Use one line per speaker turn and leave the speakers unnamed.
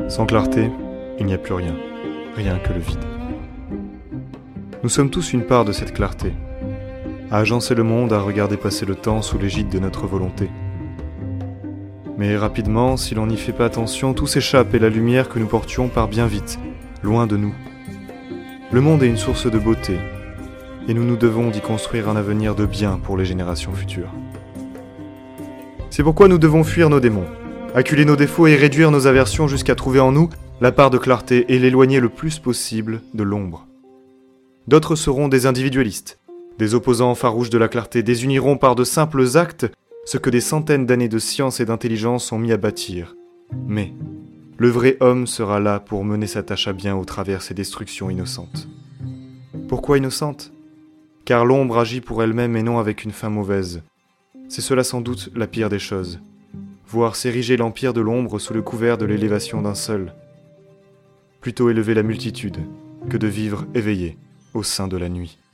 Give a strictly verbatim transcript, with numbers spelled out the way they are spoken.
Sans clarté, il n'y a plus rien, rien que le vide. Nous sommes tous une part de cette clarté, à agencer le monde, à regarder passer le temps sous l'égide de notre volonté. Mais rapidement, si l'on n'y fait pas attention, tout s'échappe et la lumière que nous portions part bien vite, loin de nous. Le monde est une source de beauté, et nous nous devons d'y construire un avenir de bien pour les générations futures. C'est pourquoi nous devons fuir nos démons, acculer nos défauts et réduire nos aversions jusqu'à trouver en nous la part de clarté et l'éloigner le plus possible de l'ombre. D'autres seront des individualistes, des opposants farouches de la clarté, désuniront par de simples actes ce que des centaines d'années de science et d'intelligence ont mis à bâtir. Mais le vrai homme sera là pour mener sa tâche à bien au travers ces destructions innocentes. Pourquoi innocentes ? Car l'ombre agit pour elle-même et non avec une fin mauvaise. C'est cela sans doute la pire des choses. Voir s'ériger l'empire de l'ombre sous le couvert de l'élévation d'un seul. Plutôt élever la multitude que de vivre éveillé au sein de la nuit.